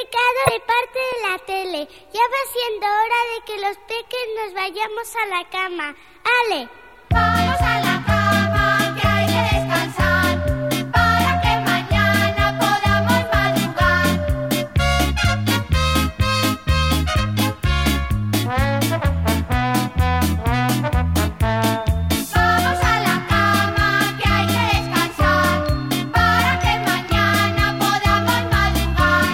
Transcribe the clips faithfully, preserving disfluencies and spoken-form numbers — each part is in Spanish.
comunicado de parte de la tele. Ya va siendo hora de que los peques nos vayamos a la cama. ¡Ale! Vamos a la cama, que hay que descansar, para que mañana podamos madrugar. Vamos a la cama, que hay que descansar, para que mañana podamos madrugar.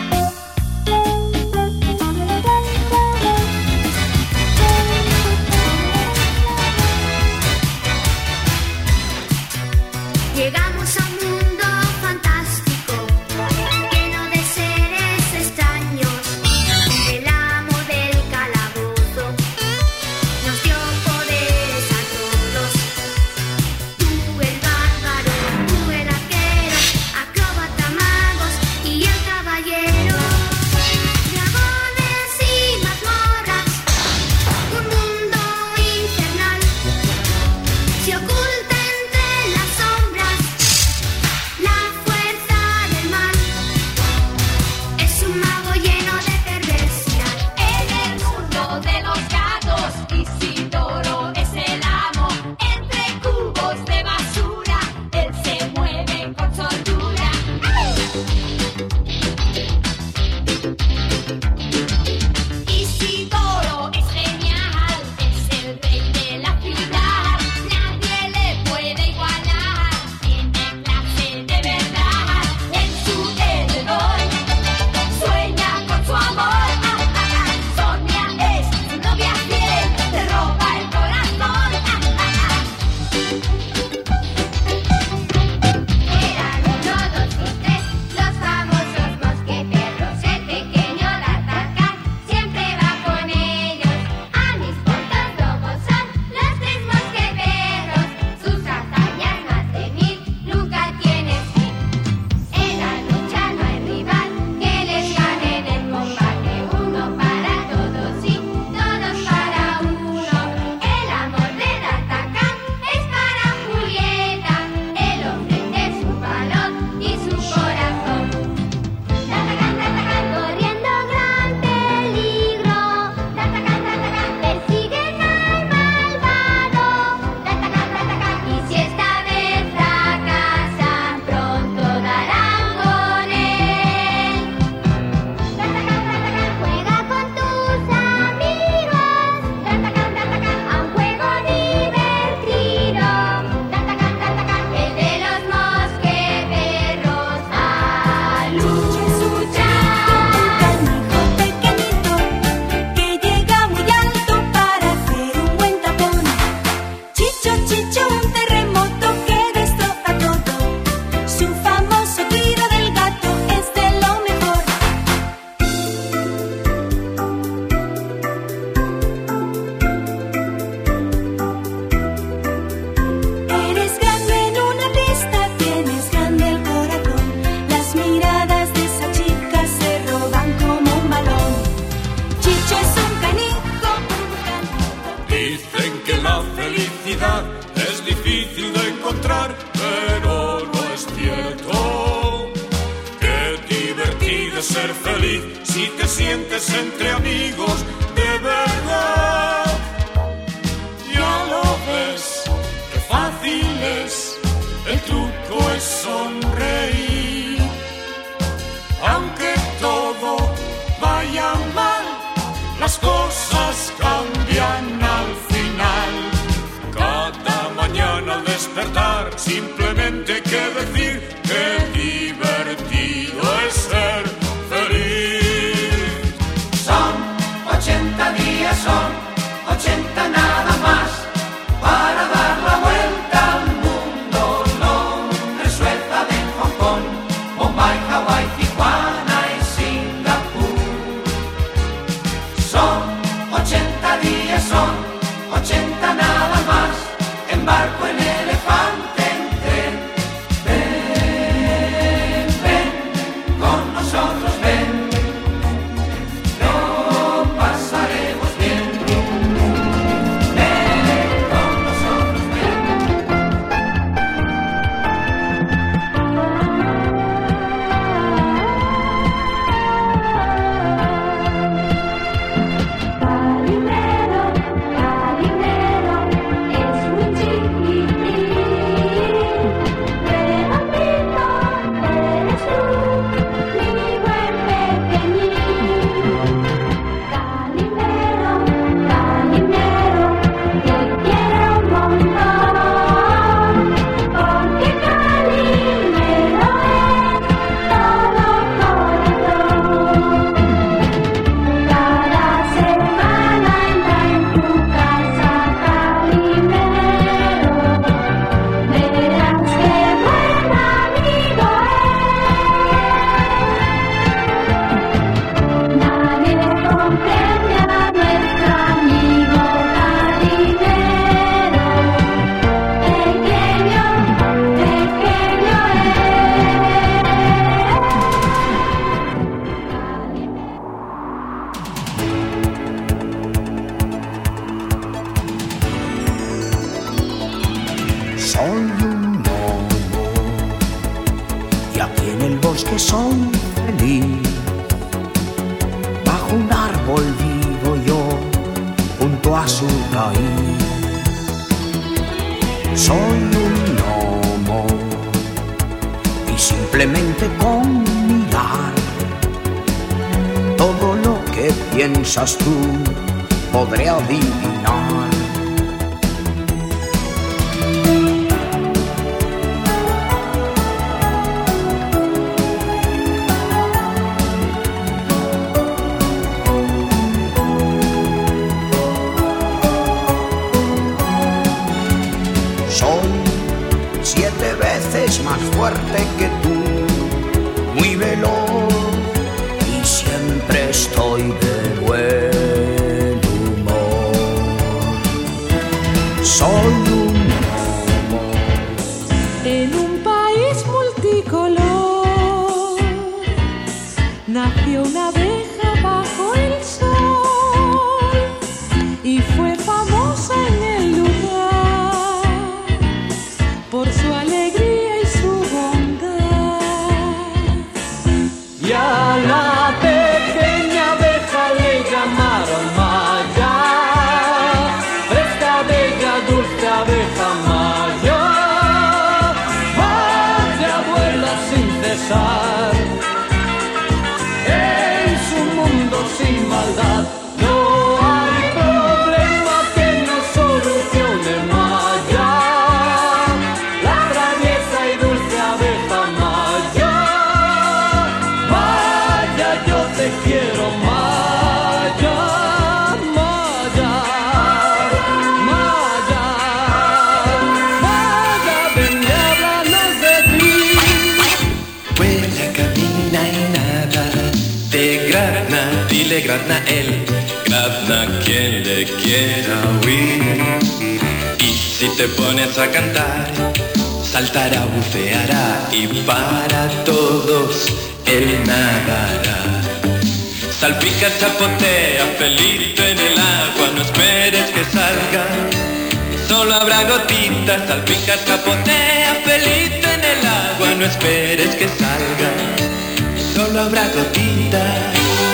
Llegamos a un mundo fantástico, lleno de seres extraños. El amo del calabozo nos dio poderes a todos. Tú el bárbaro, tú el arquero, acróbata, magos y el caballero. Dragones y mazmorras, un mundo infernal. Se oculta entre las sombras la fuerza del mal. Es un mago lleno de perversidad. En el mundo de los gatos, Isidoro es el amo. Entre cubos de basura, él se mueve con soltura. Isidoro es genial, es el rey de la ciudad. Nadie le puede igualar, tiene clase de verdad. En su heredor sueña con su amor. Ah, ah, ah. Sonia es su novia fiel, le roba el corazón. Ah, ah, ah. Eran uno, dos y tres, los famosos mosqueteros. El pequeño D'Artagnan siempre va con ellos. A mis puntos lobos son los tres mosqueteros. Sus hazañas más de mil nunca tienen fin. En la lucha no hay rival que les gane en el combate. Uno para todos y todos para uno. El amor de D'Artagnan es para Julieta. Él ofrece su valor y su corazón. D'Artagnan, D'Artagnan, corriendo gran peligro. D'Artagnan, D'Artagnan, persiguen al malvado. D'Artagnan, D'Artagnan, y si esta vez fracasan, pronto darán con él. D'Artagnan, D'Artagnan, juega con tus amigos. D'Artagnan, D'Artagnan, a un juego divertido. D'Artagnan, D'Artagnan, el de los mosqueteros a luchar. Canijo pequeñito que llega muy alto para hacer un buen tapón. Chicho, chicho, un terremoto que destroza todo. Su famoso tiro del gato es de lo mejor. Eres grande en una pista, tienes grande el corazón. Las miradas de esa chica se roban como un balón. Chicho es un canijo, un canijo. Dicen que la felicidad es difícil de encontrar, pero no es cierto. Qué divertido es ser feliz si te sientes entre amigos de verdad. Ya lo ves, qué fácil es, el truco es sonreír. Aunque todo vaya mal, las cosas cambian al final. Cada mañana al despertar, simplemente hay que decir que divertido es ser feliz. Son ochenta días, son ochenta nada más, para dar la vuelta al mundo. No resuelta de que soy feliz. Bajo un árbol vivo yo, junto a su raíz. Soy un gnomo y simplemente con mirar todo lo que piensas tú podré adivinar. Soy siete veces más fuerte que tú, muy veloz y siempre estoy de buen humor. Soy un gnomo en un país multicolor. Nació una abeja bajo el sol y fue famosa en el lugar por su alegría y su bondad. Y a la pequeña abeja le llamaron Maya, fresca, bella, dulce abeja Maya. Maya vuela sin cesar en su mundo sin maldad. No hay problema que no solucione Maya, la traviesa y dulce abeja Maya. Maya, yo te quiero Maya, Maya, Maya. Maya, ven y háblanos de ti. Vuela, camina y nada, de grazna, dile grazna él, grazna quien le quiera oír. Y si te pones a cantar, saltará, buceará y para todos él nadará. Salpica, chapotea, feliz en el agua, no esperes que salga, solo habrá gotitas. Salpica, chapotea, feliz en el agua, no esperes que salga, solo habrá gotitas.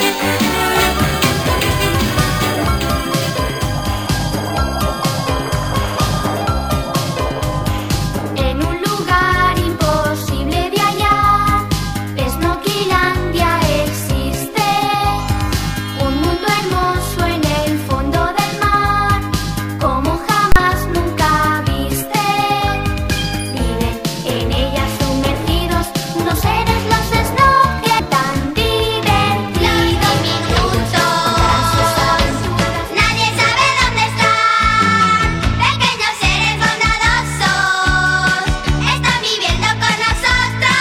En un lugar imposible de hallar, Snoquelandia existe, un mundo hermoso en el fondo del mar, como jamás nunca viste. Viven en ella sumergidos unos seres, los Snoke, tan divertidos. Gracias a aventuras, nadie sabe dónde están. Pequeños seres bondadosos están viviendo con nosotros,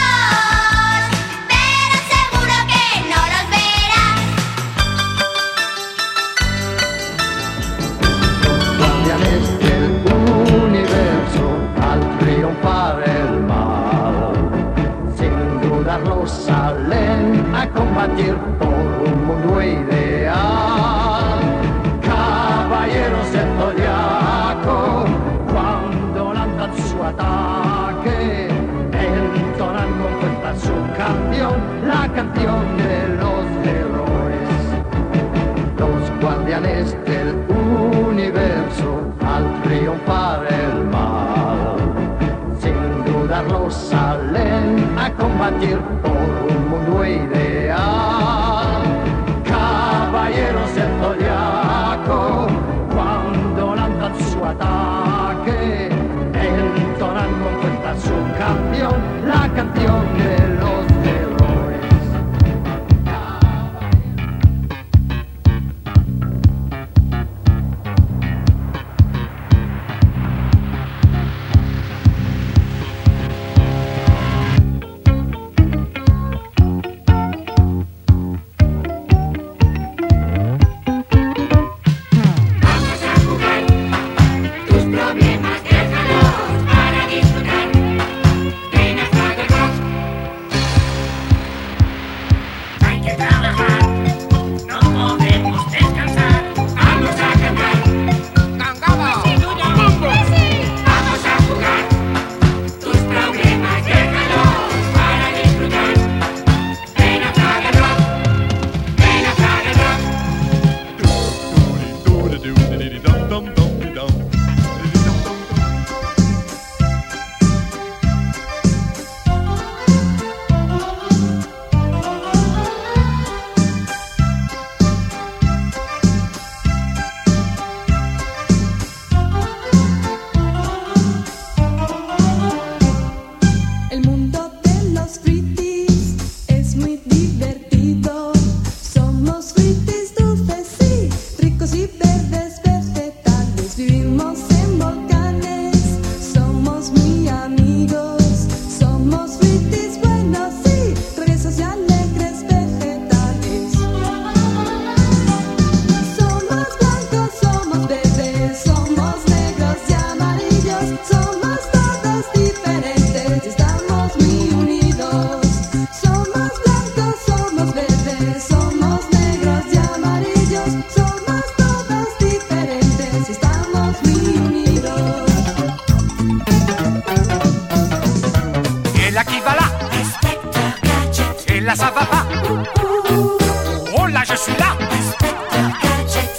pero seguro que no los verás. Guardianes del universo, al triunfar el mal, sin dudarlo salen a combatir por un mundo ideal. Caballeros del zodiaco, cuando lanzan su ataque, entonan con fuerza su canción, la canción de los héroes. Los guardianes del universo, al triunfar el mal, sin dudarlo salen a combatir por un mundo ideal. Caballeros del zodiaco, cuando lanzan su ataque, entonan con fuerza su canción, la canción de los héroes. Et là ça va pas. Oh là je suis là. Inspecteur Gadget.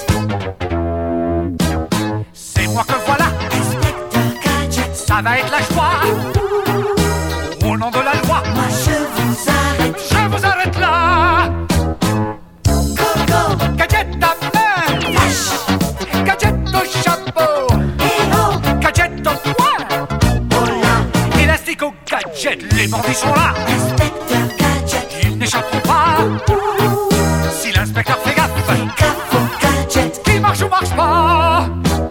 C'est moi que voilà. Inspecteur Gadget. Ça va être la joie. Au nom de la loi. Moi je vous arrête. Je vous arrête là. Go go. Gadget à main. Flash. Gadget au chapeau. Héros. Gadget au poing. Oh là. Élastique au gadget. Les bandits sont là. Inspecteur Gadget. Ils n'échapperont pas. Si l'inspecteur fait gaffe. Gaffe au gadget. Qui marche ou marche pas.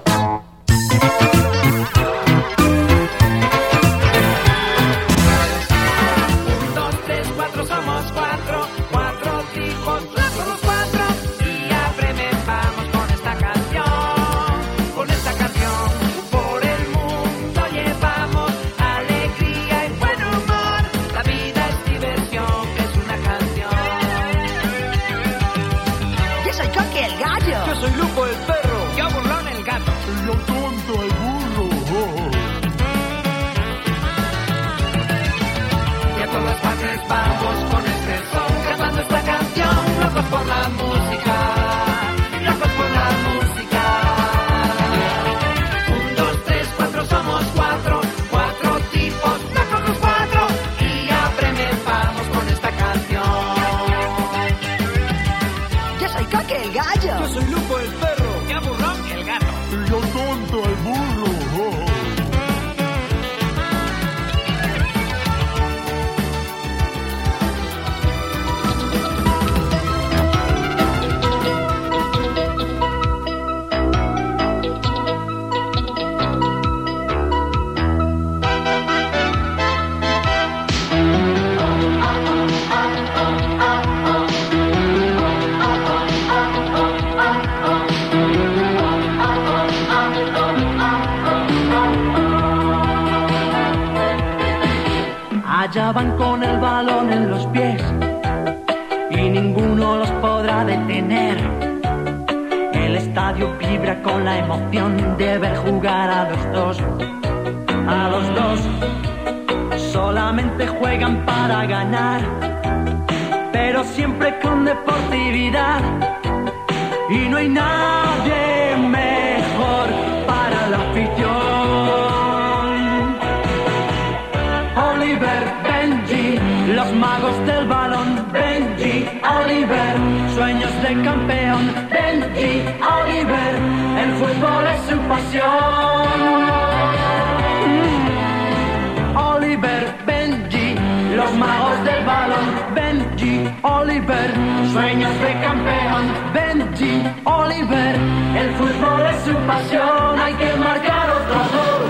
Allá van con el balón en los pies y ninguno los podrá detener. El estadio vibra con la emoción de ver jugar a los dos. A los dos solamente juegan para ganar, pero siempre con deportividad. Y no hay nadie mejor para la afición. Oliver, Benji, los magos del balón. Benji, Oliver, sueños de campeón. Benji, Oliver, el fútbol es su pasión. Mm. Oliver, Benji, los magos del balón. Benji, Oliver, sueños de campeón. Benji, Oliver, el fútbol es su pasión. Hay que marcar otro gol.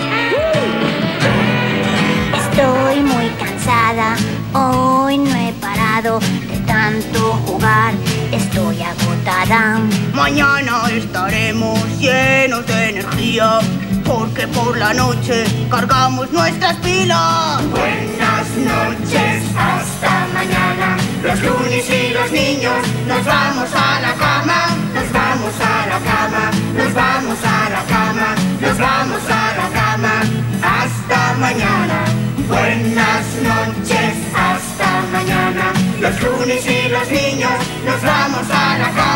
Estoy muy cansada, hoy no he parado de tanto jugar, estoy agotada. Mañana estaremos llenos de energía, porque por la noche cargamos nuestras pilas. Buenas noches, hasta mañana. Los lunis y los niños nos vamos a la cama, nos vamos a la cama, nos vamos a la cama, nos vamos a la cama. Hasta mañana. Buenas noches, hasta mañana. Los lunis y los niños nos vamos a la cama.